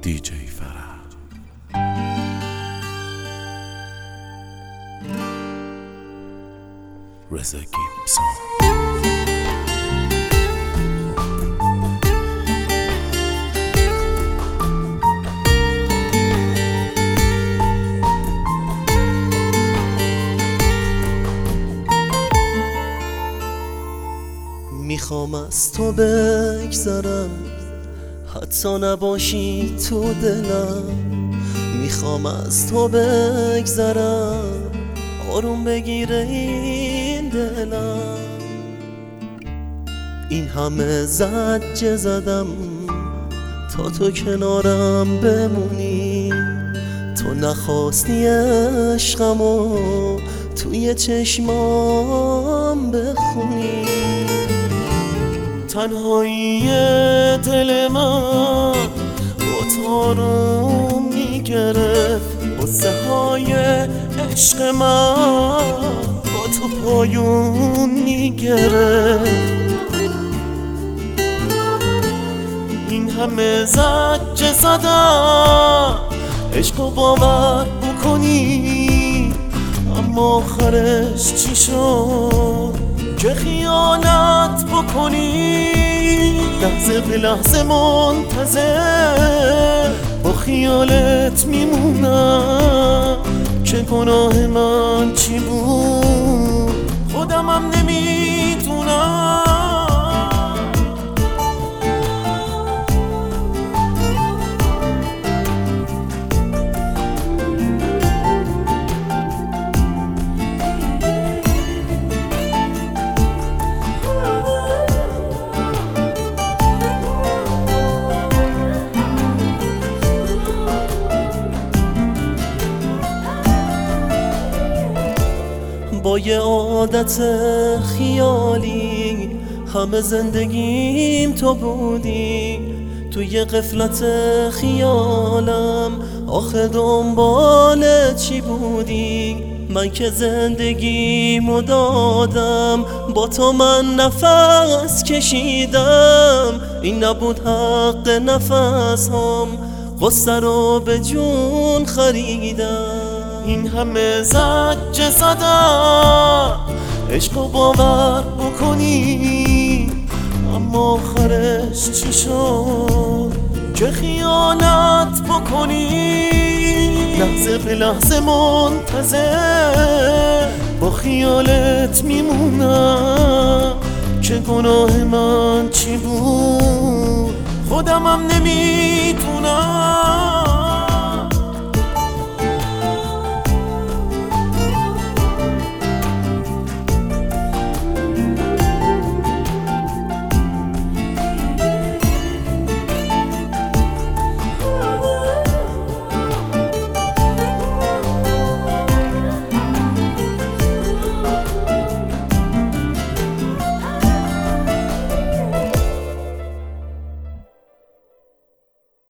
DJ فرح. رضا گیبسون. میخوام از تو بگذرم، حتی نباشی تو دلم. میخوام از تو بگذرم، آروم بگیره این دلم. این همه زجه زدم تا تو کنارم بمونی. تو نخواستی عشقمو توی چشمام بخونی. تنهایی دل من با تو رو میگرفت، غصه های عشق من با تو پایون میگرفت. این همه زجه زدم عشقو باور بکنی، اما آخرش چی شد که خیانت بکنی. لحظه به لحظه منتظر با خیالت میمونم که گناه من چی بود خودمم نمیدونم. با یه عادت خیالی همه زندگیم تو بودی. تو یه غفلت خیالم آخه دنبال چی بودی؟ من که زندگیمو دادم، با تو من نفس کشیدم. این نبود حق نفس هم، غصه رو به جون خریدم. این همه زجه زدم عشقو باور بکنی، اما آخرش چی شد که خیانت بکنی. لحظه به لحظه منتظر با خیالت میمونم که گناه من چی بود خودمم نمیدونم.